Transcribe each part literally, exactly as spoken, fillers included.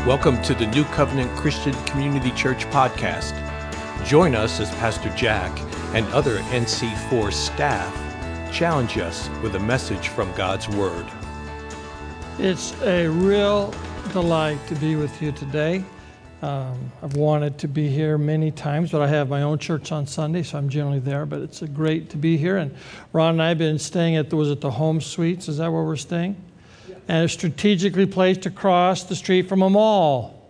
Welcome to the New Covenant Christian Community Church podcast. Join us as Pastor Jack and other N C four staff challenge us with a message from God's Word. It's a real delight to be with you today. Um, I've wanted to be here many times, but I have my own church on Sunday, so I'm generally there. But it's a great to be here. And Ron and I have been staying at, the, was it the Home Suites? Is that where we're staying? Yeah. And it's strategically placed across the street from a mall.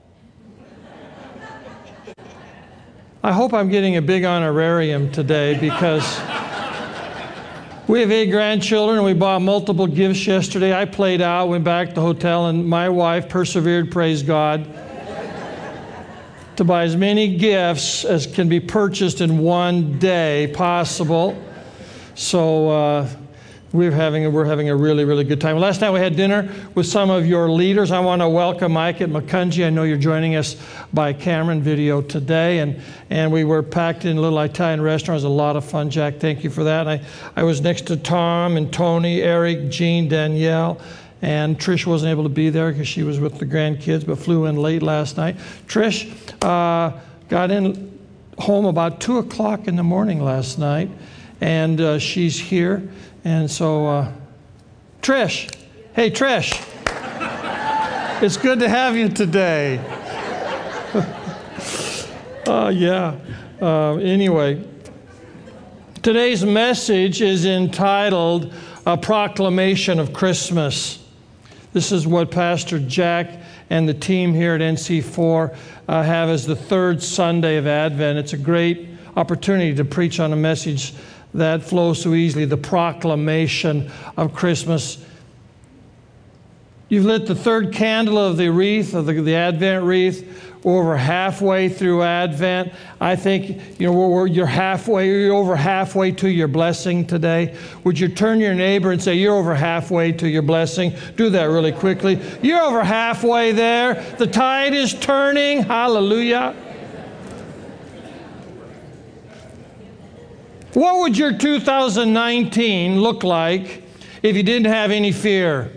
I hope I'm getting a big honorarium today because we have eight grandchildren and we bought multiple gifts yesterday. I played out, went back to the hotel, and my wife persevered, praise God, to buy as many gifts as can be purchased in one day possible. So uh, we're having we're having a really, really good time. Last night we had dinner with some of your leaders. I want to welcome Mike at McCungie. I know you're joining us by Cameron video today. And, and we were packed in a little Italian restaurant. It was a lot of fun, Jack. Thank you for that. I, I was next to Tom and Tony, Eric, Jean, Danielle. And Trish wasn't able to be there because she was with the grandkids, but flew in late last night. Trish uh, got in home about two o'clock in the morning last night, and uh, she's here. And so, uh, Trish, hey Trish, it's good to have you today. Oh uh, yeah. Uh, anyway, today's message is entitled "A Proclamation of Christmas." This is what Pastor Jack and the team here at N C four uh, have as the third Sunday of Advent. It's a great opportunity to preach on a message that flows so easily, the proclamation of Christmas. You've lit the third candle of the wreath, of the, the Advent wreath. We're over halfway through Advent. I think you know we're, we're, you're halfway, you're over halfway to your blessing today. Would you turn to your neighbor and say, you're over halfway to your blessing? Do that really quickly. You're over halfway there. The tide is turning. Hallelujah. What would your two thousand nineteen look like if you didn't have any fear?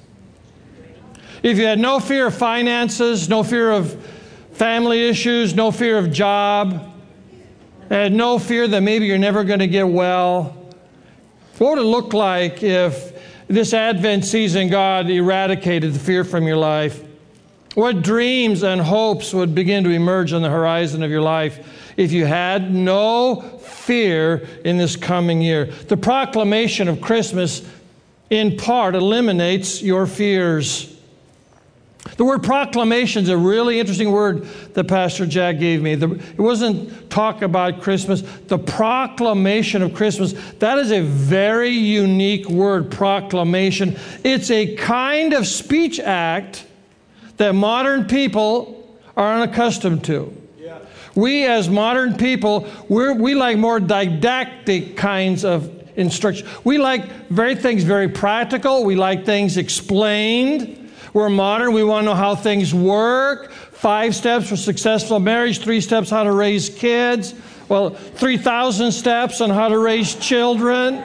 If you had no fear of finances, no fear of family issues, no fear of job, had no fear that maybe you're never going to get well. What would it look like if this Advent season God eradicated the fear from your life? What dreams and hopes would begin to emerge on the horizon of your life if you had no fear in this coming year? The proclamation of Christmas, in part, eliminates your fears. The word proclamation is a really interesting word that Pastor Jack gave me. The, it wasn't talk about Christmas. The proclamation of Christmas, that is a very unique word, proclamation. It's a kind of speech act that modern people are unaccustomed to. Yeah. We as modern people, we're, we like more didactic kinds of instruction. We like very things very practical. We like things explained. We're modern. We want to know how things work. Five steps for successful marriage. Three steps how to raise kids. Well, three thousand steps on how to raise children.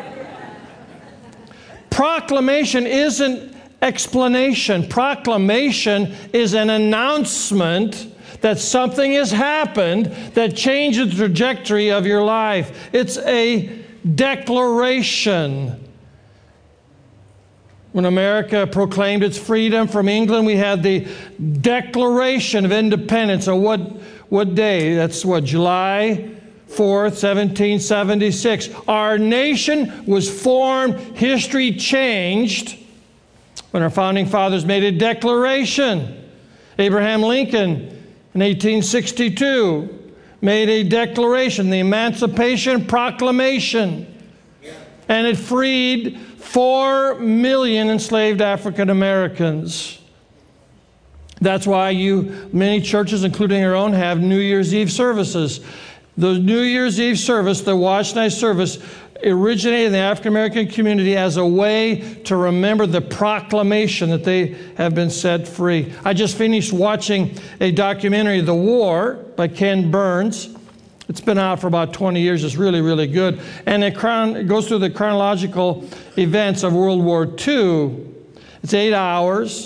Proclamation isn't explanation. Proclamation is an announcement that something has happened that changes the trajectory of your life. It's a declaration. When America proclaimed its freedom from England, we had the Declaration of Independence. On what, what day? That's what, July fourth, seventeen seventy-six. Our nation was formed, history changed when our founding fathers made a declaration. Abraham Lincoln in eighteen sixty-two made a declaration, the Emancipation Proclamation, and it freed Four million enslaved African Americans. That's why you, many churches, including our own, have New Year's Eve services. The New Year's Eve service, the Watch Night service, originated in the African American community as a way to remember the proclamation that they have been set free. I just finished watching a documentary, The War, by Ken Burns. It's been out for about twenty years. It's really, really good. And it, chron- it goes through the chronological events of World War Two. It's eight hours.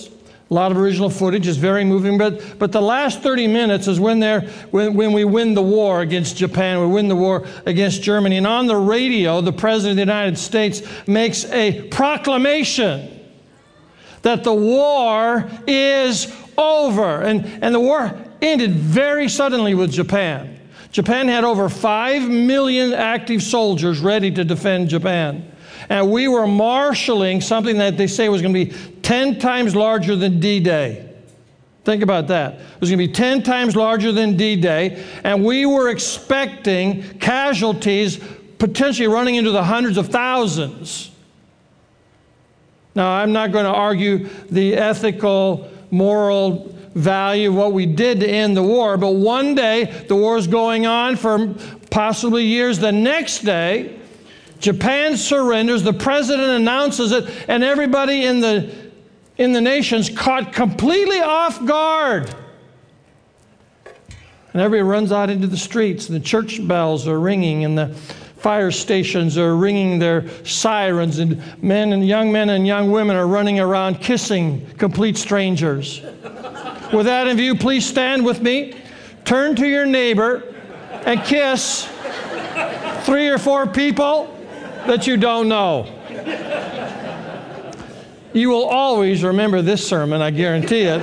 A lot of original footage is very moving, but, but the last thirty minutes is when, they're, when, when we win the war against Japan, we win the war against Germany. And on the radio, the President of the United States makes a proclamation that the war is over. And, and the war ended very suddenly with Japan. Japan had over five million active soldiers ready to defend Japan. And we were marshaling something that they say was going to be ten times larger than D-Day. Think about that. It was going to be ten times larger than D-Day, and we were expecting casualties potentially running into the hundreds of thousands. Now, I'm not going to argue the ethical, moral value of what we did to end the war, but one day, the war is going on for possibly years. The next day, Japan surrenders, the president announces it, and everybody in the, in the nation's caught completely off guard. And everybody runs out into the streets, and the church bells are ringing, and the fire stations are ringing their sirens, and men and young men and young women are running around kissing complete strangers. With that in view, please stand with me. Turn to your neighbor and kiss three or four people that you don't know. You will always remember this sermon, I guarantee it.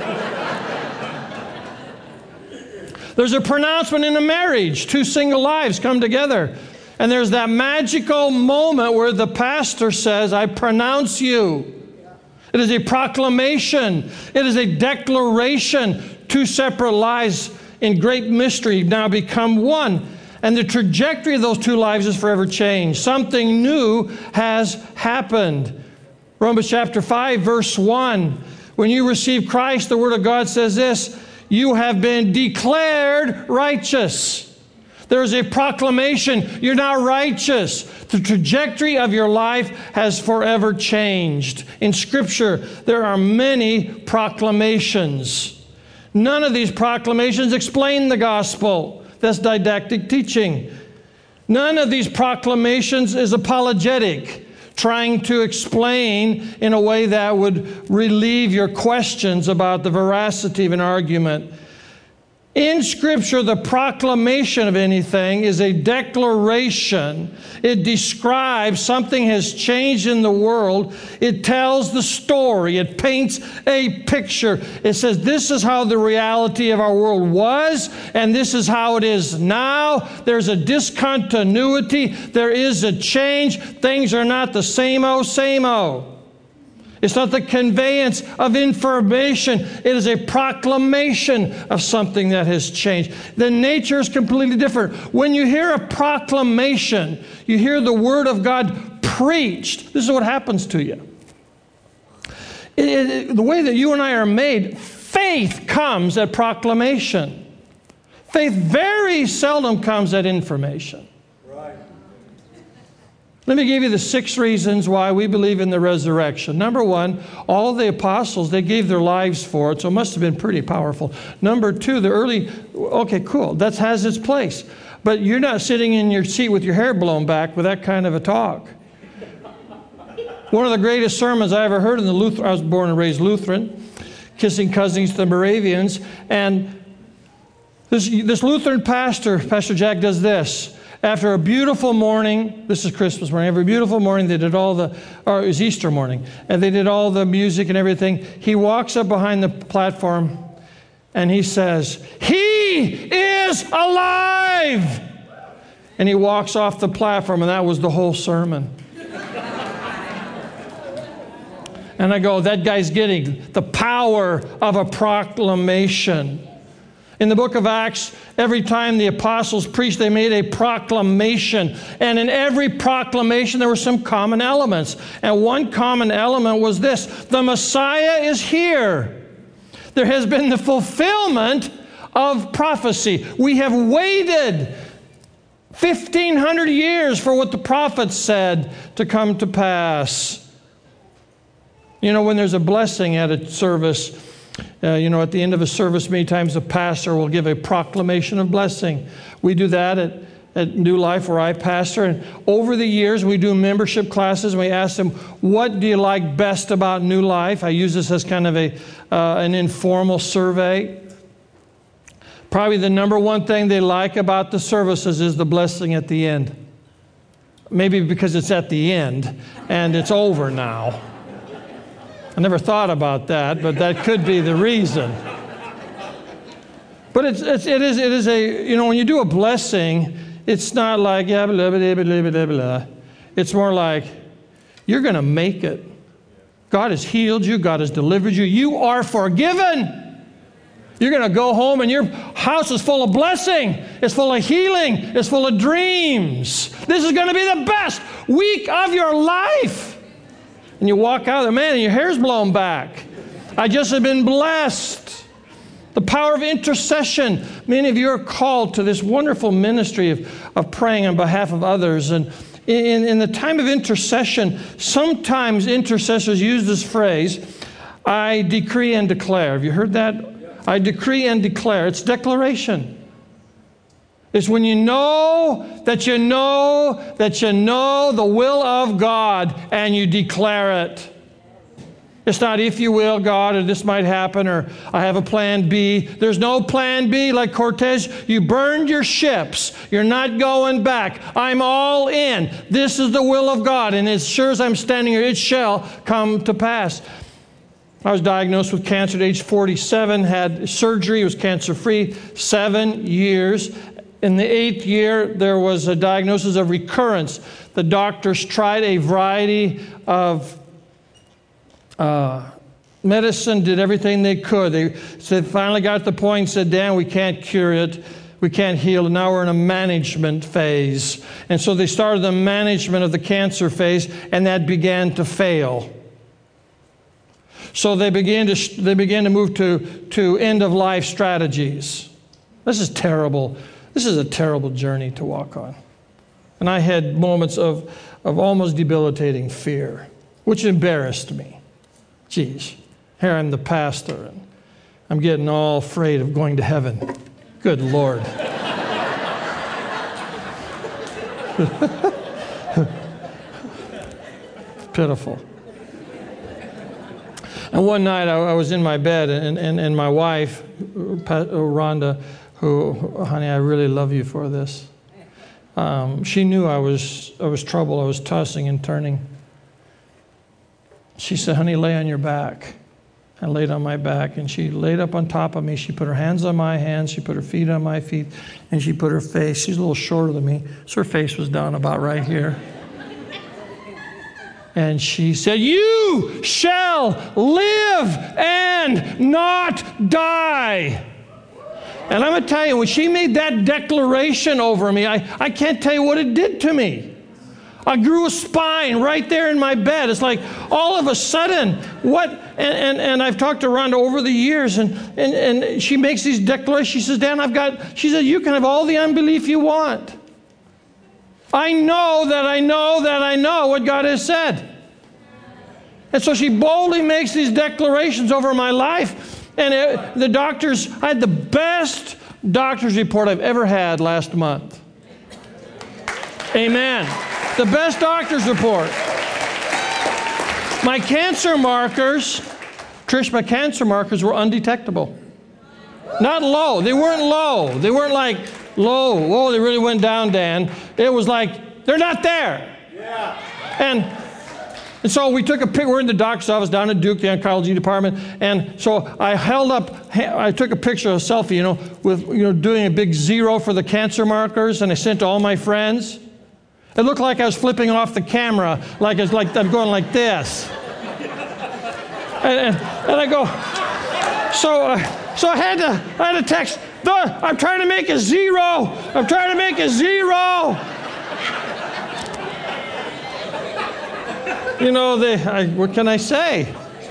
There's a pronouncement in a marriage. Two single lives come together. And there's that magical moment where the pastor says, I pronounce you. It is a proclamation. It is a declaration. Two separate lives in great mystery now become one. And the trajectory of those two lives is forever changed. Something new has happened. Romans chapter five, verse one. When you receive Christ, the Word of God says this, you have been declared righteous. There is a proclamation. You're now righteous. The trajectory of your life has forever changed. In Scripture, there are many proclamations. None of these proclamations explain the gospel. That's didactic teaching. None of these proclamations is apologetic, trying to explain in a way that would relieve your questions about the veracity of an argument. In Scripture, the proclamation of anything is a declaration. It describes something has changed in the world. It tells the story. It paints a picture. It says this is how the reality of our world was, and this is how it is now. There's a discontinuity. There is a change. Things are not the same-o, same-o. It's not the conveyance of information. It is a proclamation of something that has changed. The nature is completely different. When you hear a proclamation, you hear the Word of God preached. This is what happens to you. It, it, the way that you and I are made, faith comes at proclamation. Faith very seldom comes at information. Let me give you the six reasons why we believe in the resurrection. Number one, all the apostles, they gave their lives for it, so it must have been pretty powerful. Number two, the early, okay, cool, that has its place. But you're not sitting in your seat with your hair blown back with that kind of a talk. One of the greatest sermons I ever heard in the Lutheran, I was born and raised Lutheran, kissing cousins to the Moravians, and this, this Lutheran pastor, Pastor Jack, does this. After a beautiful morning, this is Christmas morning, every beautiful morning they did all the, or it was Easter morning, and they did all the music and everything. He walks up behind the platform and he says, "He is alive!" And he walks off the platform, and that was the whole sermon. And I go, that guy's getting the power of a proclamation. In the book of Acts, every time the apostles preached, they made a proclamation. And in every proclamation, there were some common elements. And one common element was this: the Messiah is here. There has been the fulfillment of prophecy. We have waited fifteen hundred years for what the prophets said to come to pass. You know, when there's a blessing at a service, Uh, you know, at the end of a service, many times the pastor will give a proclamation of blessing. We do that at at New Life where I pastor. And over the years, we do membership classes, and we ask them, what do you like best about New Life? I use this as kind of a uh, an informal survey. Probably the number one thing they like about the services is the blessing at the end. Maybe because it's at the end and it's over now. I never thought about that, but that could be the reason. But it's, it's, it is, it is a, you know, when you do a blessing, it's not like, yeah, blah, blah, blah, blah, blah, blah. It's more like, you're going to make it. God has healed you. God has delivered you. You are forgiven. You're going to go home and your house is full of blessing. It's full of healing. It's full of dreams. This is going to be the best week of your life. And you walk out there, man, and your hair's blown back. I just have been blessed. The power of intercession. Many of you are called to this wonderful ministry of, of praying on behalf of others. And in, in the time of intercession, sometimes intercessors use this phrase, I decree and declare. Have you heard that? I decree and declare. It's declaration. It's when you know that you know that you know the will of God and you declare it. It's not if you will, God, or this might happen, or I have a plan B. There's no plan B like Cortez. You burned your ships. You're not going back. I'm all in. This is the will of God, and as sure as I'm standing here, it shall come to pass. I was diagnosed with cancer at age forty-seven, had surgery, was cancer-free, seven years. In the eighth year, there was a diagnosis of recurrence. The doctors tried a variety of uh, medicine, did everything they could. They said, finally got to the point and said, Dan, we can't cure it. We can't heal it. Now we're in a management phase. And so they started the management of the cancer phase, and that began to fail. So they began to they began to move to, to end-of-life strategies. This is terrible. This is a terrible journey to walk on. And I had moments of, of almost debilitating fear, which embarrassed me. Geez, here I'm the pastor, and I'm getting all afraid of going to heaven. Good Lord. Pitiful. And one night I, I was in my bed, and, and, and my wife, Rhonda, who, honey, I really love you for this. Um, she knew I was I was troubled. I was tossing and turning. She said, honey, lay on your back. I laid on my back, and she laid up on top of me. She put her hands on my hands. She put her feet on my feet, and she put her face. She's a little shorter than me, so her face was down about right here. And she said, you shall live and not die. And I'm going to tell you, when she made that declaration over me, I, I can't tell you what it did to me. I grew a spine right there in my bed. It's like all of a sudden, what, and, and, and I've talked to Rhonda over the years, and, and, and she makes these declarations. She says, Dan, I've got, she said, you can have all the unbelief you want. I know that I know that I know what God has said. And so she boldly makes these declarations over my life. And it, the doctors, I had the best doctor's report I've ever had last month. Amen. The best doctor's report. My cancer markers, Trish, my cancer markers were undetectable. Not low. They weren't low. They weren't like low. Whoa, they really went down, Dan. It was like, they're not there. Yeah. And And so we took a picture. We're in the doctor's office down at Duke, the oncology department. And so I held up, I took a picture, a selfie, you know, with, you know, doing a big zero for the cancer markers, and I sent to all my friends. It looked like I was flipping off the camera, like it's like I'm going like this. And, and, and I go, so, uh, so I had to, I had to text, I'm trying to make a zero. I'm trying to make a zero. You know, they, I, what can I say?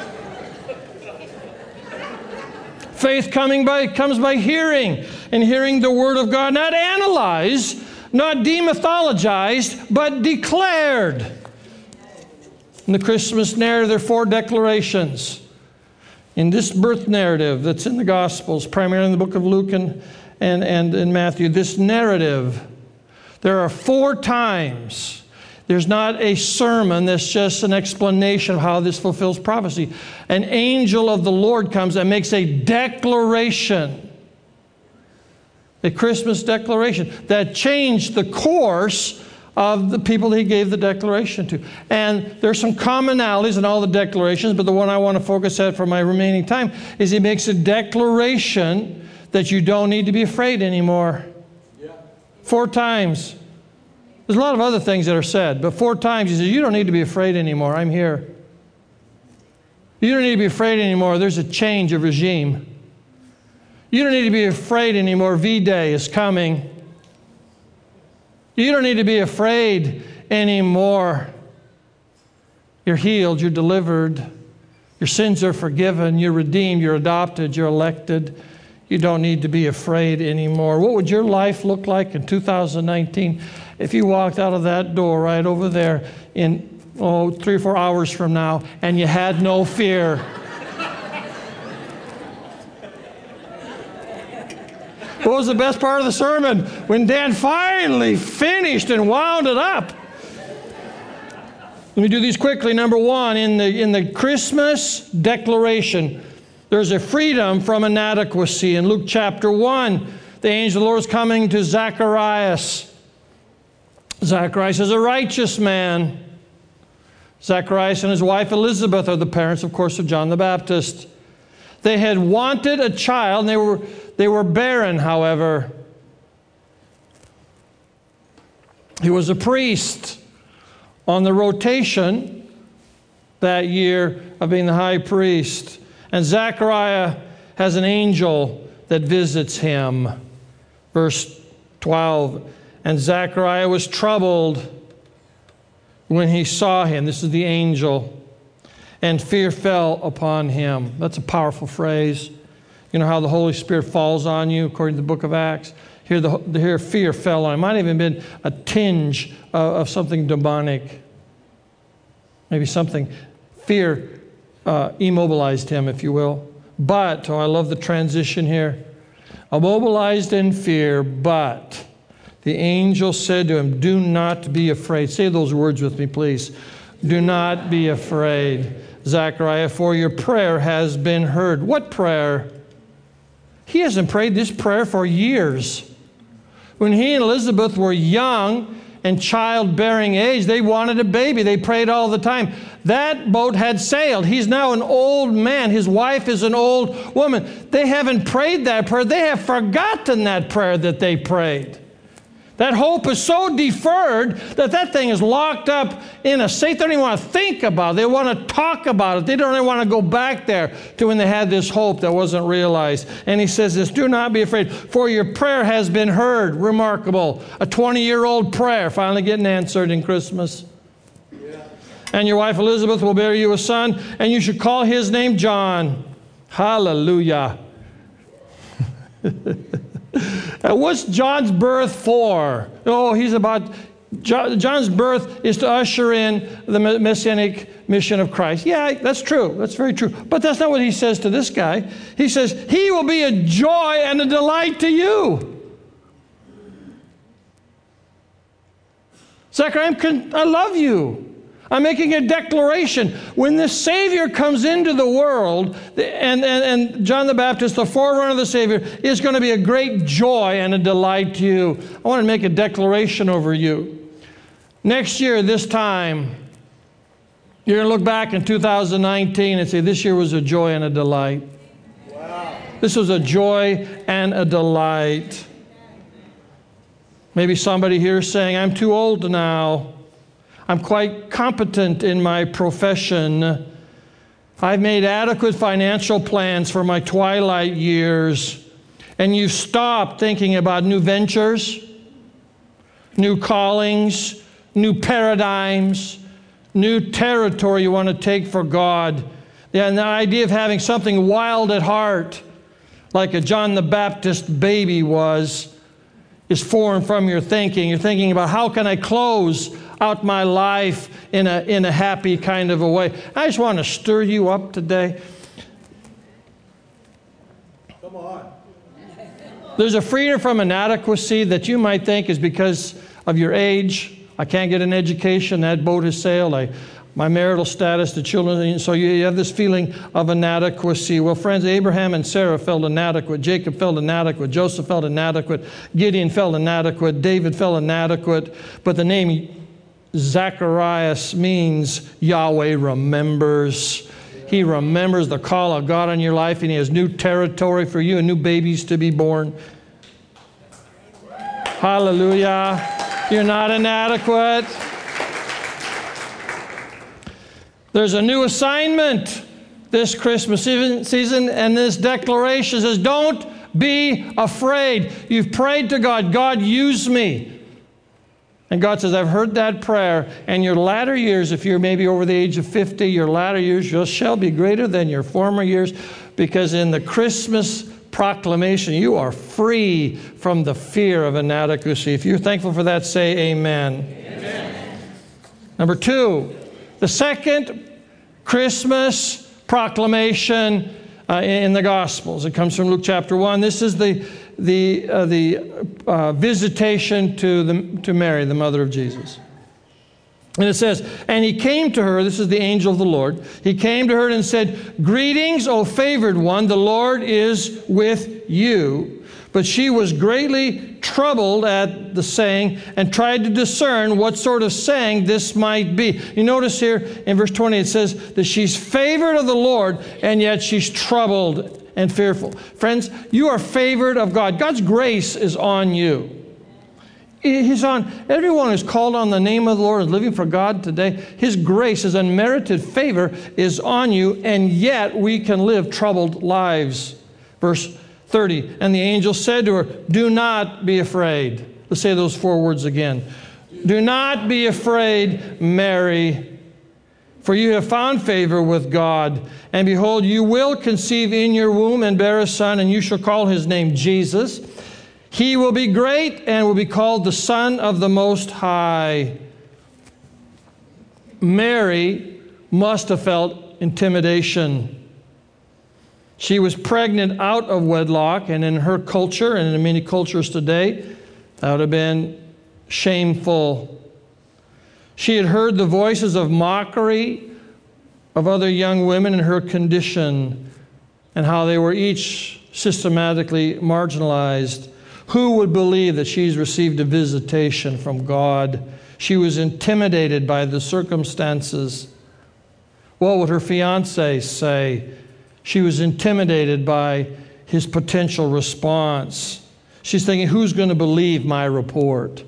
Faith coming by comes by hearing, and hearing the Word of God, not analyzed, not demythologized, but declared. In the Christmas narrative, there are four declarations. In this birth narrative that's in the Gospels, primarily in the book of Luke and, and, and in Matthew, this narrative, There are four times. There's not a sermon that's just an explanation of how this fulfills prophecy. An angel of the Lord comes and makes a declaration, a Christmas declaration that changed the course of the people he gave the declaration to. And there's some commonalities in all the declarations, but the one I want to focus at for my remaining time is he makes a declaration that you don't need to be afraid anymore. Yeah. Four times. There's a lot of other things that are said, but four times he says, you don't need to be afraid anymore. I'm here. You don't need to be afraid anymore. There's a change of regime. You don't need to be afraid anymore. V-Day is coming. You don't need to be afraid anymore. You're healed. You're delivered. Your sins are forgiven. You're redeemed. You're adopted. You're elected. You don't need to be afraid anymore. What would your life look like in two thousand nineteen if you walked out of that door right over there in, oh, three or four hours from now and you had no fear? What was the best part of the sermon? When Dan finally finished and wound it up. Let me do these quickly. Number one, in the, in the Christmas declaration, there's a freedom from inadequacy. In Luke chapter one, the angel of the Lord is coming to Zacharias. Zacharias is a righteous man. Zacharias and his wife Elizabeth are the parents, of course, of John the Baptist. They had wanted a child, and they were, they were barren, however. He was a priest on the rotation that year of being the high priest. And Zechariah has an angel that visits him. Verse twelve, and Zechariah was troubled when he saw him. This is the angel. And fear fell upon him. That's a powerful phrase. You know how the Holy Spirit falls on you, according to the book of Acts? Here, the, here fear fell on him. It might have even been a tinge of, of something demonic. Maybe something. Fear uh, immobilized him, if you will. But, oh, I love the transition here. Immobilized in fear, but the angel said to him, do not be afraid. Say those words with me, please. Do not be afraid, Zechariah, for your prayer has been heard. What prayer? He hasn't prayed this prayer for years. When he and Elizabeth were young and childbearing age, they wanted a baby. They prayed all the time. That boat had sailed. He's now an old man. His wife is an old woman. They haven't prayed that prayer. They have forgotten that prayer that they prayed. That hope is so deferred that that thing is locked up in a safe. They don't even want to think about it. They want to talk about it. They don't even want to go back there to when they had this hope that wasn't realized. And he says this, do not be afraid, for your prayer has been heard. Remarkable. A twenty-year-old prayer finally getting answered in Christmas. Yeah. And your wife Elizabeth will bear you a son, and you should call his name John. Hallelujah. Uh, what's John's birth for? Oh, he's about, John, John's birth is to usher in the messianic mission of Christ. Yeah, that's true. That's very true. But that's not what he says to this guy. He says, he will be a joy and a delight to you. Zechariah, I love you. I'm making a declaration. When the Savior comes into the world, and, and, and John the Baptist, the forerunner of the Savior, is going to be a great joy and a delight to you. I want to make a declaration over you. Next year, this time, you're going to look back in two thousand nineteen and say, this year was a joy and a delight. Wow. This was a joy and a delight. Maybe somebody here is saying, I'm too old now. I'm quite competent in my profession. I've made adequate financial plans for my twilight years. And you've stopped thinking about new ventures, new callings, new paradigms, new territory you want to take for God. And the idea of having something wild at heart, like a John the Baptist baby was, is foreign from your thinking. You're thinking about, how can I close out my life in a, in a happy kind of a way? I just want to stir you up today. Come on. There's a freedom from inadequacy that you might think is because of your age. I can't get an education. That boat has sailed. I, my marital status, the children. So you have this feeling of inadequacy. Well, friends, Abraham and Sarah felt inadequate. Jacob felt inadequate. Joseph felt inadequate. Gideon felt inadequate. David felt inadequate. But the name Zacharias means Yahweh remembers. He remembers the call of God on your life, and He has new territory for you and new babies to be born. Hallelujah. You're not inadequate. There's a new assignment this Christmas season, and this declaration says, don't be afraid. You've prayed to God, God, use me. And God says, I've heard that prayer, and your latter years, if you're maybe over the age of fifty, your latter years shall be greater than your former years, because in the Christmas proclamation, you are free from the fear of inadequacy. If you're thankful for that, say amen. Amen. Number two, the second Christmas proclamation uh, in the Gospels. It comes from Luke chapter one. This is the the uh, the uh, visitation to the to Mary, the mother of Jesus. And it says, and he came to her, this is the angel of the Lord, he came to her and said, greetings, O favored one, the Lord is with you. But she was greatly troubled at the saying and tried to discern what sort of saying this might be. You notice here in verse twenty, it says that she's favored of the Lord, and yet she's troubled and fearful. Friends, you are favored of God. God's grace is on you. He's on everyone who's called on the name of the Lord and living for God today. His grace, His unmerited favor is on you, and yet we can live troubled lives. Verse thirty, and the angel said to her, do not be afraid. Let's say those four words again. Do not be afraid, Mary, for you have found favor with God. And behold, you will conceive in your womb and bear a son, and you shall call his name Jesus. He will be great and will be called the Son of the Most High. Mary must have felt intimidation. She was pregnant out of wedlock, and in her culture, and in many cultures today, that would have been shameful. She had heard the voices of mockery of other young women in her condition, and how they were each systematically marginalized. Who would believe that she's received a visitation from God? She was intimidated by the circumstances. What would her fiance say? She was intimidated by his potential response. She's thinking, who's going to believe my report?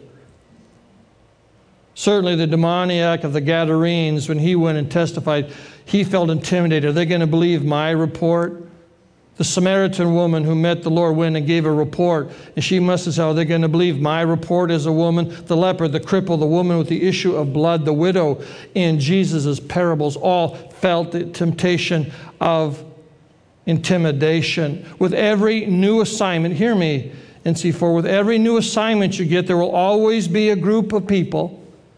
Certainly the demoniac of the Gadarenes, when he went and testified, he felt intimidated. Are they going to believe my report? The Samaritan woman who met the Lord went and gave a report, and she must have said, are they going to believe my report as a woman? The leper, the cripple, the woman with the issue of blood, the widow in Jesus' parables all felt the temptation of intimidation. With every new assignment, hear me, N C four, with every new assignment you get, there will always be a group of people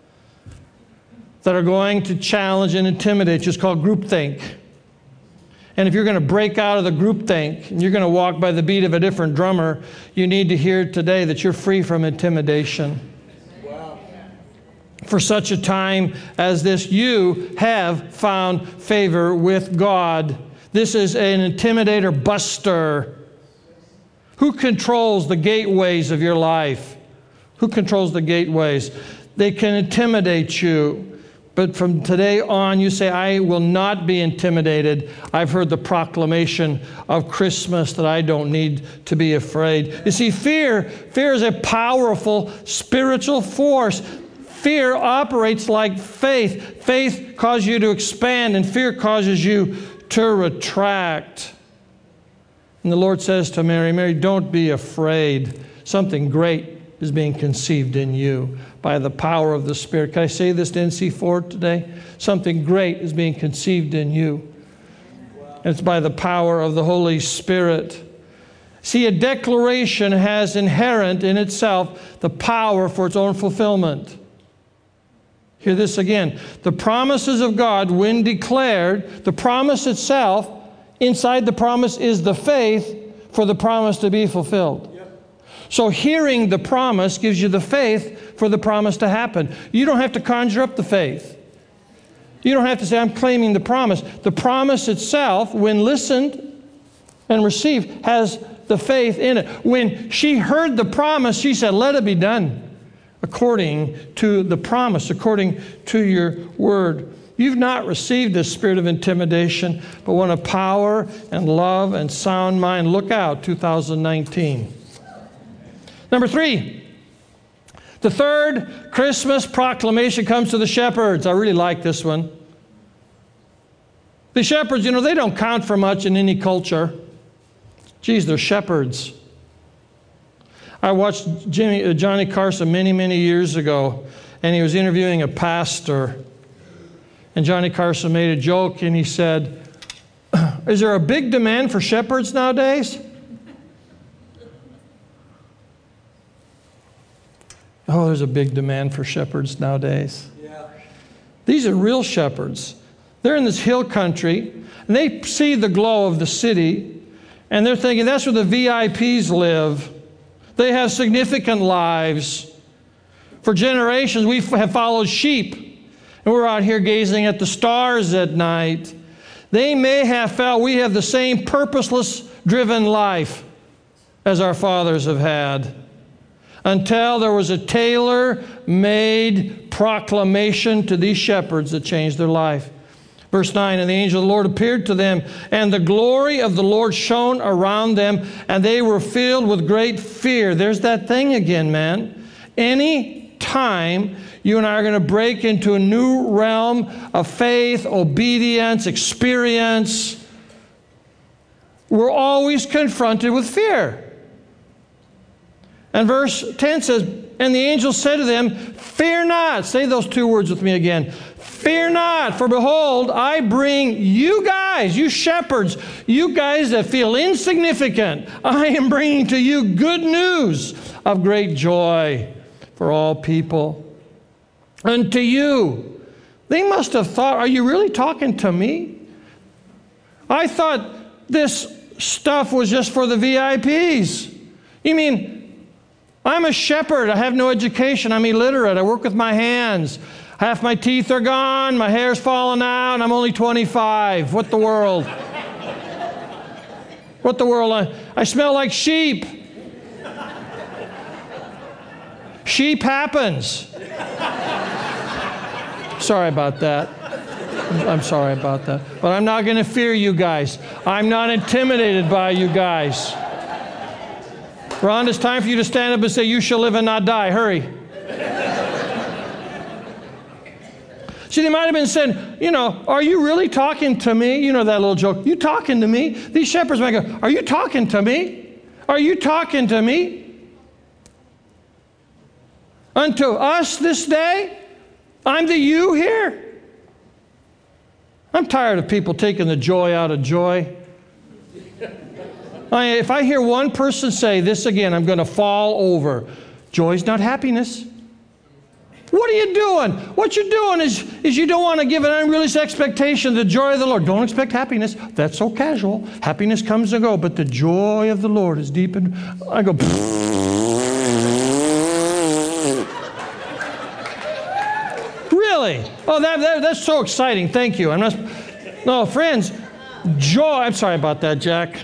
that are going to challenge and intimidate you. It's called groupthink. And if you're going to break out of the groupthink and you're going to walk by the beat of a different drummer, you need to hear today that you're free from intimidation. Wow. For such a time as this, you have found favor with God. This is an intimidator buster. Who controls the gateways of your life? Who controls the gateways? They can intimidate you. But from today on, you say, I will not be intimidated. I've heard the proclamation of Christmas that I don't need to be afraid. You see, fear, fear is a powerful spiritual force. Fear operates like faith. Faith causes you to expand, and fear causes you to retract. And the Lord says to Mary, Mary, don't be afraid. Something great is being conceived in you by the power of the Spirit. Can I say this to N C four today? Something great is being conceived in you. And it's by the power of the Holy Spirit. See, a declaration has inherent in itself the power for its own fulfillment. Hear this again. The promises of God, when declared, the promise itself, inside the promise is the faith for the promise to be fulfilled. So hearing the promise gives you the faith for the promise to happen. You don't have to conjure up the faith. You don't have to say, I'm claiming the promise. The promise itself, when listened and received, has the faith in it. When she heard the promise, she said, let it be done according to the promise, according to your word. You've not received this spirit of intimidation, but one of power and love and sound mind. Look out, two thousand nineteen. Number three, the third Christmas proclamation comes to the shepherds. I really like this one. The shepherds, you know, they don't count for much in any culture. Geez, they're shepherds. I watched Jimmy, uh, Johnny Carson many, many years ago, and he was interviewing a pastor. And Johnny Carson made a joke, and he said, is there a big demand for shepherds nowadays? Oh, there's a big demand for shepherds nowadays. Yeah. These are real shepherds. They're in this hill country, and they see the glow of the city, and they're thinking that's where the V I Ps live. They have significant lives. For generations, we have followed sheep. And we're out here gazing at the stars at night. They may have felt we have the same purposeless, driven life as our fathers have had, until there was a tailor-made proclamation to these shepherds that changed their life. Verse nine, and the angel of the Lord appeared to them, and the glory of the Lord shone around them, and they were filled with great fear. There's that thing again, man. Any time you and I are going to break into a new realm of faith, obedience, experience, we're always confronted with fear. And verse ten says, and the angel said to them, fear not. Say those two words with me again. Fear not, for behold, I bring you guys, you shepherds, you guys that feel insignificant, I am bringing to you good news of great joy for all people. Unto you. They must have thought, are you really talking to me? I thought this stuff was just for the V I Ps. You mean, I'm a shepherd. I have no education. I'm illiterate. I work with my hands. Half my teeth are gone. My hair's falling out. And I'm only twenty-five. What the world? What the world? I, I smell like sheep. Sheep happens. Sorry about that. I'm sorry about that. But I'm not going to fear you guys. I'm not intimidated by you guys. Ron, it's time for you to stand up and say, you shall live and not die. Hurry. See, they might have been saying, you know, are you really talking to me? You know that little joke. You talking to me? These shepherds might go, are you talking to me? Are you talking to me? Unto us this day? I'm the you here. I'm tired of people taking the joy out of joy. I, if I hear one person say this again, I'm going to fall over. Joy's not happiness. What are you doing? What you're doing is, is you don't want to give an unrealistic expectation of the joy of the Lord. Don't expect happiness. That's so casual. Happiness comes and goes, but the joy of the Lord is deep. And I go, really? Oh, that, that, that's so exciting. Thank you. I'm not, no, friends, joy. I'm sorry about that, Jack.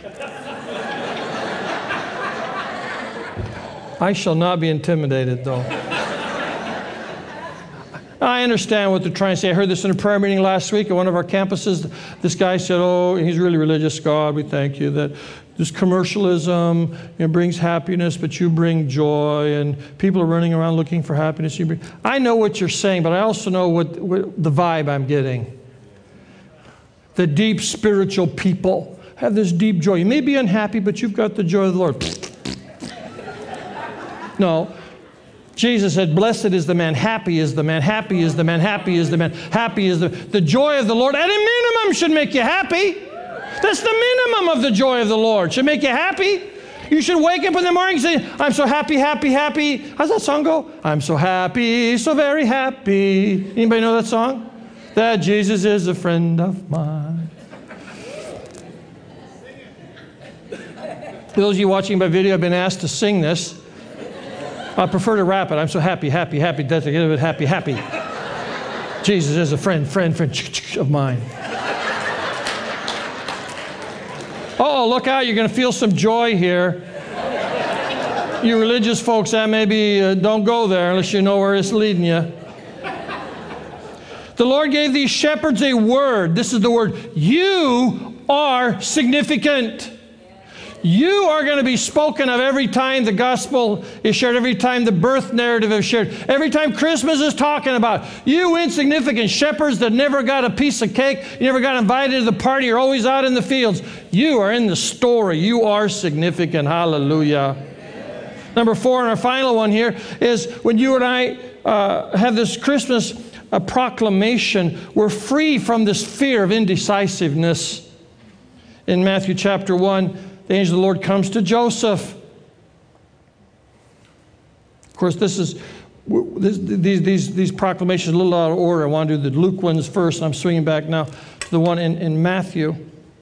I shall not be intimidated, though. I understand what they're trying to say. I heard this in a prayer meeting last week at one of our campuses. This guy said, oh, he's really religious. God, we thank you that this commercialism, you know, brings happiness, but you bring joy, and people are running around looking for happiness. You bring... I know what you're saying, but I also know what, what the vibe I'm getting. The deep spiritual people have this deep joy. You may be unhappy, but you've got the joy of the Lord. No. Jesus said, blessed is the man, happy is the man, happy is the man, happy is the man, happy is the... The joy of the Lord, at a minimum, should make you happy. That's the minimum of the joy of the Lord. Should make you happy. You should wake up in the morning and say, I'm so happy, happy, happy. How's that song go? I'm so happy, so very happy. Anybody know that song? That Jesus is a friend of mine. For those of you watching by video, I've been asked to sing this. Uh, I prefer to rap it. I'm so happy, happy, happy. That's a bit happy, happy. Jesus is a friend, friend, friend of mine. Oh, look out. You're going to feel some joy here. You religious folks, that maybe uh, don't go there unless you know where it's leading you. The Lord gave these shepherds a word. This is the word. You are significant. You are going to be spoken of every time the gospel is shared, every time the birth narrative is shared, every time Christmas is talking about. You insignificant shepherds that never got a piece of cake, you never got invited to the party, you're always out in the fields. You are in the story. You are significant. Hallelujah. Number four, and our final one here, is when you and I uh, have this Christmas uh, proclamation, we're free from this fear of indecisiveness. In Matthew chapter one, the angel of the Lord comes to Joseph. Of course, this is this, these, these, these proclamations are a little out of order. I want to do the Luke ones first, and I'm swinging back now to the one in, in Matthew.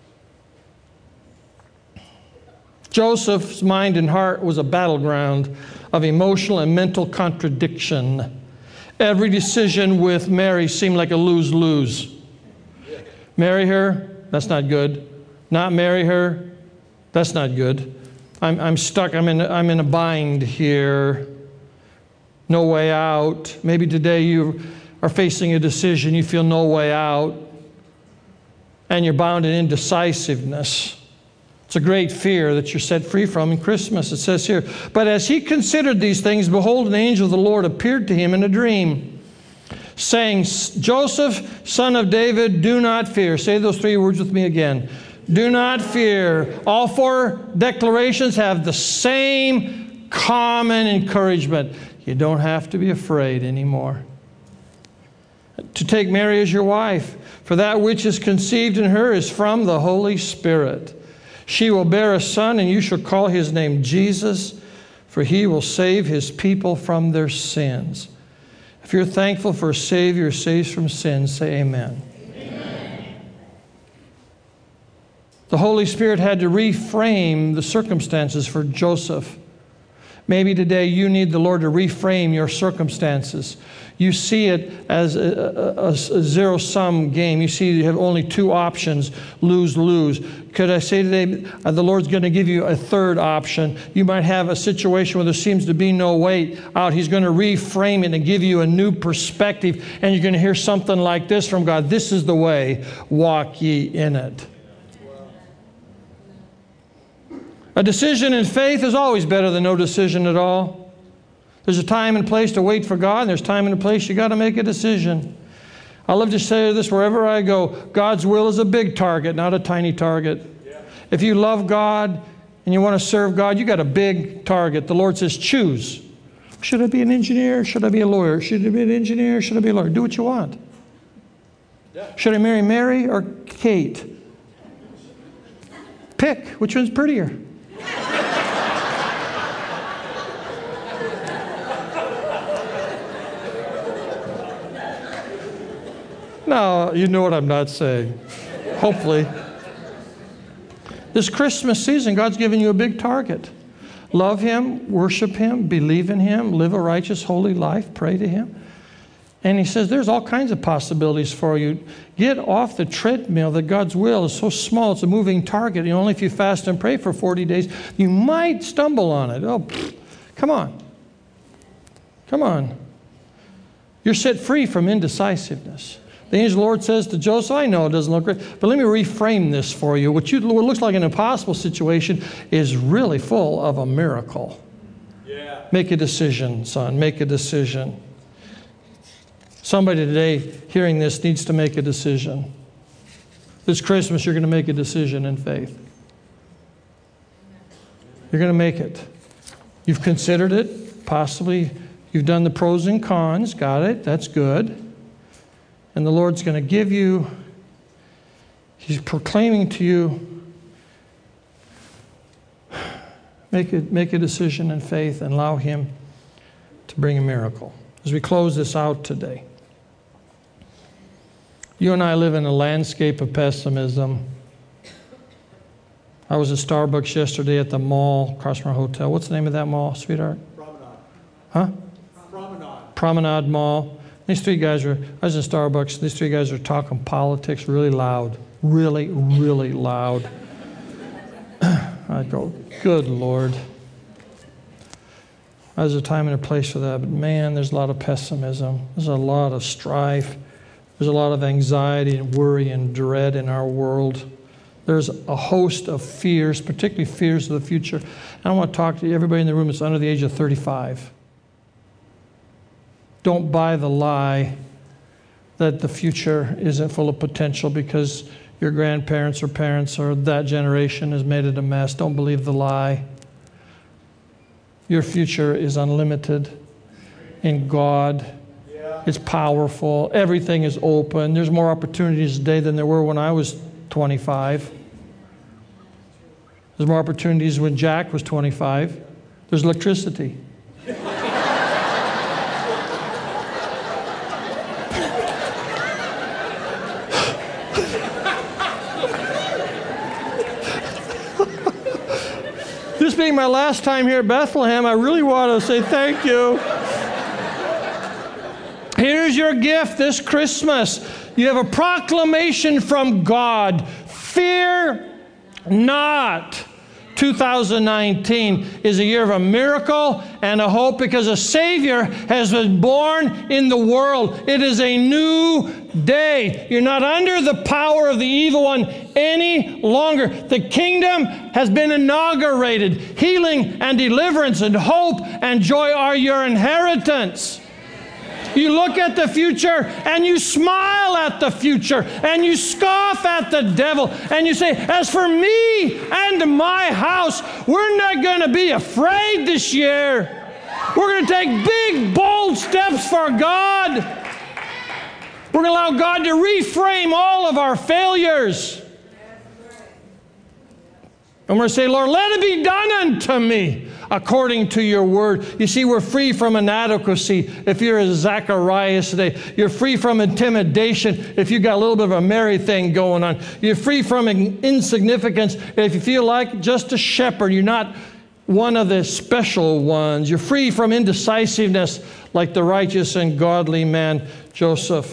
Joseph's mind and heart was a battleground of emotional and mental contradiction. Every decision with Mary seemed like a lose-lose. Marry her? That's not good. Not marry her? That's not good. I'm, I'm stuck. I'm in, I'm in a bind here. No way out. Maybe today you are facing a decision. You feel no way out. And you're bound in indecisiveness. It's a great fear that you're set free from in Christmas. It says here, but as he considered these things, behold, an angel of the Lord appeared to him in a dream, saying, Joseph, son of David, do not fear. Say those three words with me again. Do not fear. All four declarations have the same common encouragement. You don't have to be afraid anymore. To take Mary as your wife, for that which is conceived in her is from the Holy Spirit. She will bear a son, and you shall call his name Jesus, for he will save his people from their sins. If you're thankful for a Savior who saves from sins, say amen. Amen. The Holy Spirit had to reframe the circumstances for Joseph. Maybe today you need the Lord to reframe your circumstances. You see it as a, a, a zero-sum game. You see you have only two options, lose, lose. Could I say today, uh, the Lord's going to give you a third option. You might have a situation where there seems to be no way out. He's going to reframe it and give you a new perspective, and you're going to hear something like this from God. This is the way, walk ye in it. A decision in faith is always better than no decision at all. There's a time and place to wait for God, and there's time and a place you got to make a decision. I love to say this wherever I go. God's will is a big target, not a tiny target. Yeah. If you love God and you want to serve God, you got a big target. The Lord says, choose. Should I be an engineer? Should I be a lawyer? Should I be an engineer? Should I be a lawyer? Do what you want. Yeah. Should I marry Mary or Kate? Pick. Which one's prettier? No, you know what I'm not saying. Hopefully. This Christmas season, God's given you a big target. Love Him, worship Him, believe in Him, live a righteous, holy life, pray to Him. And He says there's all kinds of possibilities for you. Get off the treadmill that God's will is so small, it's a moving target. You know, only if you fast and pray for forty days, you might stumble on it. Oh, pfft, come on. Come on. You're set free from indecisiveness. The angel of the Lord says to Joseph, I know it doesn't look great, but let me reframe this for you. What, you, what looks like an impossible situation is really full of a miracle. Yeah. Make a decision, son. Make a decision. Somebody today hearing this needs to make a decision. This Christmas, you're going to make a decision in faith. You're going to make it. You've considered it. Possibly you've done the pros and cons. Got it. That's good. And the Lord's going to give you, He's proclaiming to you, make a, make a decision in faith and allow Him to bring a miracle. As we close this out today, you and I live in a landscape of pessimism. I was at Starbucks yesterday at the mall across from our hotel. What's the name of that mall, sweetheart? Promenade. Huh? Promenade. Promenade Mall. These three guys are, I was in Starbucks, these three guys are talking politics really loud. Really, really loud. I go, good Lord. There's a time and a place for that, but man, there's a lot of pessimism. There's a lot of strife. There's a lot of anxiety and worry and dread in our world. There's a host of fears, particularly fears of the future. And I want to talk to everybody in the room that's under the age of thirty-five. Don't buy the lie that the future isn't full of potential because your grandparents or parents or that generation has made it a mess. Don't believe the lie. Your future is unlimited in God. It's powerful. Everything is open. There's more opportunities today than there were when I was twenty-five. There's more opportunities when Jack was twenty-five. There's electricity. This being my last time here at Bethlehem, I really want to say thank you. Here's your gift this Christmas. You have a proclamation from God. Fear not. two thousand nineteen is a year of a miracle and a hope because a Savior has been born in the world. It is a new day. You're not under the power of the evil one any longer. The kingdom has been inaugurated. Healing and deliverance and hope and joy are your inheritance. You look at the future and you smile at the future and you scoff at the devil and you say, as for me and my house, we're not going to be afraid this year. We're going to take big, bold steps for God. We're going to allow God to reframe all of our failures. And we're going to say, Lord, let it be done unto me according to your word. You see, we're free from inadequacy. If you're a Zacharias today, you're free from intimidation if you've got a little bit of a Mary thing going on. You're free from insignificance if you feel like just a shepherd. You're not one of the special ones. You're free from indecisiveness like the righteous and godly man Joseph.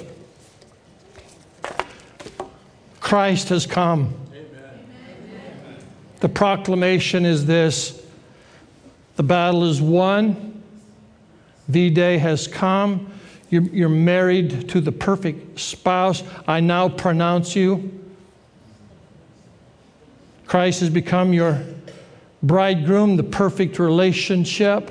Christ has come. The proclamation is this: the battle is won. V-Day has come. You're, you're married to the perfect spouse. I now pronounce you. Christ has become your bridegroom, the perfect relationship.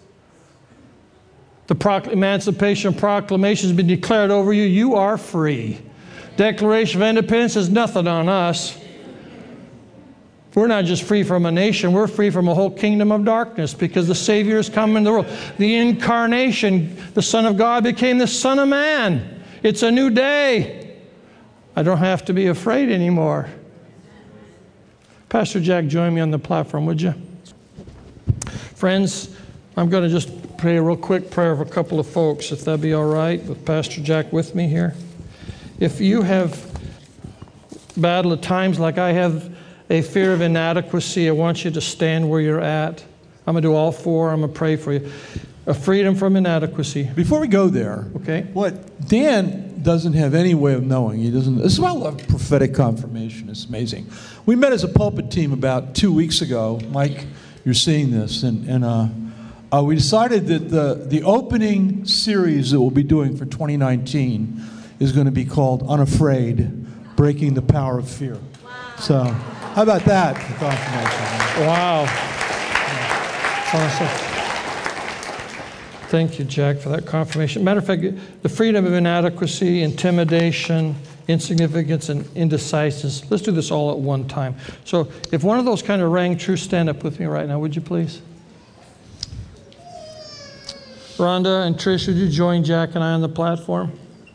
The procl- Emancipation Proclamation has been declared over you. You are free. Declaration of Independence is nothing on us. We're not just free from a nation, we're free from a whole kingdom of darkness because the Savior has come into the world. The incarnation, the Son of God became the Son of Man. It's a new day. I don't have to be afraid anymore. Pastor Jack, join me on the platform, would you? Friends, I'm going to just pray a real quick prayer of a couple of folks, if that'd be all right, with Pastor Jack with me here. If you have battled at times like I have, a fear of inadequacy, I want you to stand where you're at. I'm going to do all four. I'm going to pray for you. A freedom from inadequacy. Before we go there, okay, what Dan doesn't have any way of knowing. He doesn't. This is why I love prophetic confirmation. It's amazing. We met as a pulpit team about two weeks ago. Mike, you're seeing this, and and uh, uh, we decided that the the opening series that we'll be doing for twenty nineteen is going to be called "Unafraid: Breaking the Power of Fear." Wow. So. How about that? Wow. Awesome. Thank you, Jack, for that confirmation. Matter of fact, the freedom of inadequacy, intimidation, insignificance, and indecisiveness. Let's do this all at one time. So if one of those kind of rang true, stand up with me right now, would you please? Rhonda and Trish, would you join Jack and I on the platform?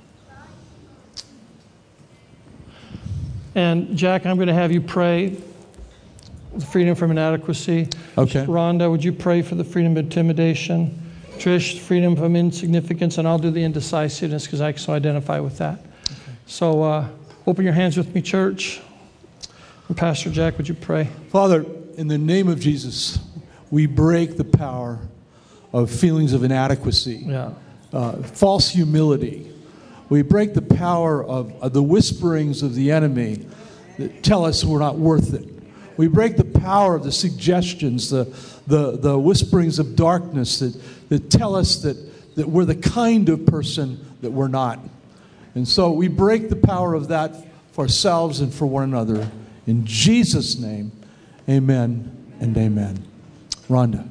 And Jack, I'm going to have you pray the freedom from inadequacy. Okay. Rhonda, would you pray for the freedom of intimidation? Trish, freedom from insignificance, and I'll do the indecisiveness because I so identify with that. Okay. So uh, open your hands with me, church. And Pastor Jack, would you pray? Father, in the name of Jesus, we break the power of feelings of inadequacy, Yeah. uh, false humility. We break the power of, of the whisperings of the enemy that tell us we're not worth it. We break the power of the suggestions, the, the, the whisperings of darkness that, that tell us that, that we're the kind of person that we're not. And so we break the power of that for ourselves and for one another. In Jesus' name, amen and amen. Rhonda.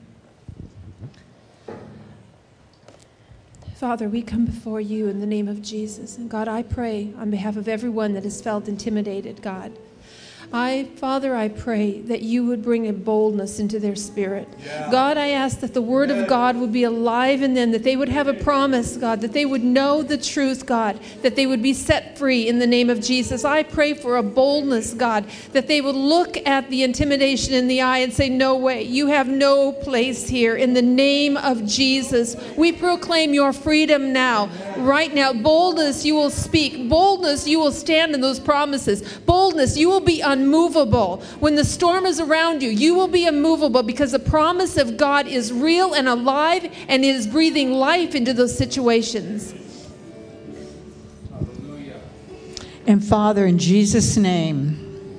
Father, we come before you in the name of Jesus. And God, I pray on behalf of everyone that has felt intimidated, God. I, Father, I pray that you would bring a boldness into their spirit. Yeah. God, I ask that the word of God would be alive in them, that they would have a promise, God, that they would know the truth, God, that they would be set free in the name of Jesus. I pray for a boldness, God, that they would look at the intimidation in the eye and say, no way, you have no place here. In the name of Jesus, we proclaim your freedom now, right now. Boldness, you will speak. Boldness, you will stand in those promises. Boldness, you will be unmovable. When the storm is around you, you will be immovable because the promise of God is real and alive and it is breathing life into those situations. And Father, in Jesus' name,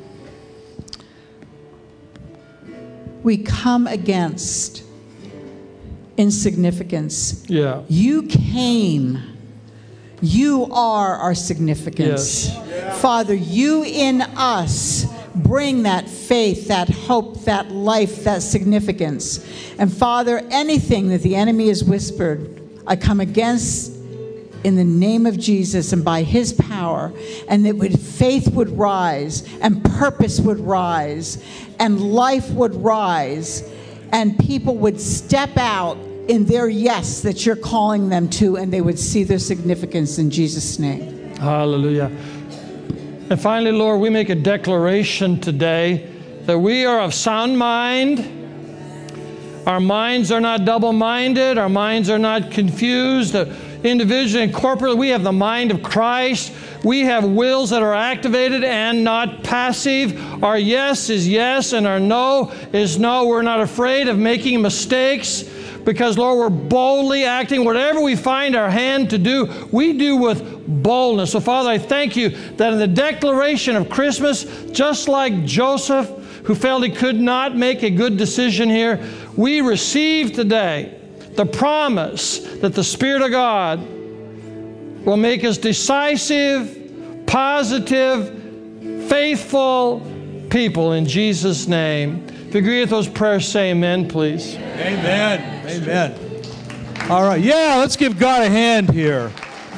we come against insignificance. Yeah. You came. You are our significance. Yes. Father, you in us bring that faith, that hope, that life, that significance. And Father, anything that the enemy has whispered, I come against in the name of Jesus and by his power, and that would, faith would rise, and purpose would rise, and life would rise, and people would step out in their yes that you're calling them to, and they would see their significance in Jesus' name. Hallelujah. And finally, Lord, we make a declaration today that we are of sound mind. Our minds are not double-minded. Our minds are not confused. Uh, individually and corporately, we have the mind of Christ. We have wills that are activated and not passive. Our yes is yes and our no is no. We're not afraid of making mistakes because, Lord, we're boldly acting. Whatever we find our hand to do, we do with boldness. So, Father, I thank you that in the declaration of Christmas, just like Joseph, who felt he could not make a good decision here, we receive today the promise that the Spirit of God will make us decisive, positive, faithful people in Jesus' name. If you agree with those prayers, say amen, please. Amen. Amen. All right. Yeah, let's give God a hand here.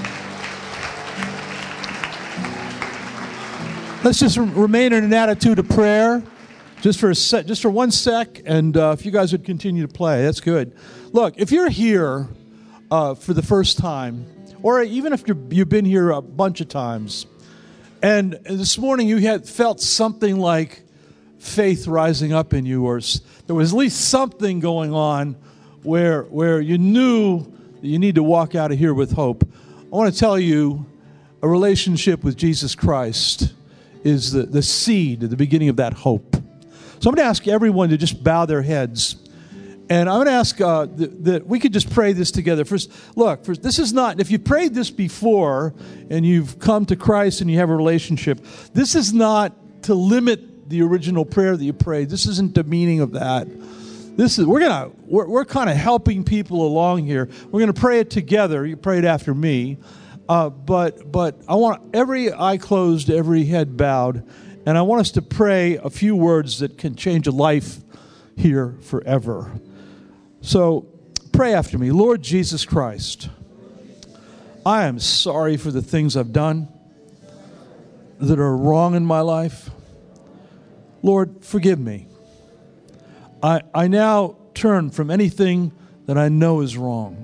Let's just remain in an attitude of prayer. Just for a sec, just for one sec, and uh, if you guys would continue to play, that's good. Look, if you're here uh, for the first time, or even if you're, you've been here a bunch of times, and this morning you had felt something like faith rising up in you, or there was at least something going on where where you knew that you need to walk out of here with hope, I want to tell you, a relationship with Jesus Christ is the, the seed at the beginning of that hope. So I'm going to ask everyone to just bow their heads. And I'm going to ask uh, that, that we could just pray this together. First, look, first, this is not, if you prayed this before and you've come to Christ and you have a relationship, this is not to limit the original prayer that you prayed. This isn't the meaning of that. This is, we're going to, we're, we're kind of helping people along here. We're going to pray it together. You pray it after me. Uh, but, but I want every eye closed, every head bowed. And I want us to pray a few words that can change a life here forever. So pray after me. Lord Jesus Christ, I am sorry for the things I've done that are wrong in my life. Lord, forgive me. I, I now turn from anything that I know is wrong.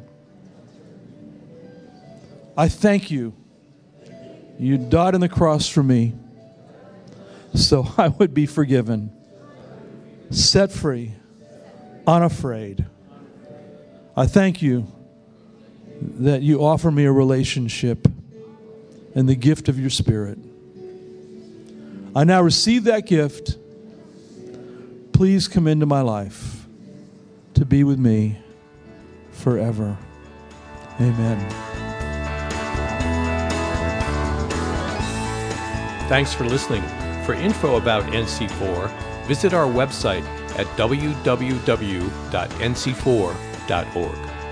I thank you. You died on the cross for me, so I would be forgiven, set free, unafraid. I thank you that you offer me a relationship and the gift of your Spirit. I now receive that gift. Please come into my life to be with me forever. Amen. Thanks for listening. For info about N C four, visit our website at w w w dot n c four dot org.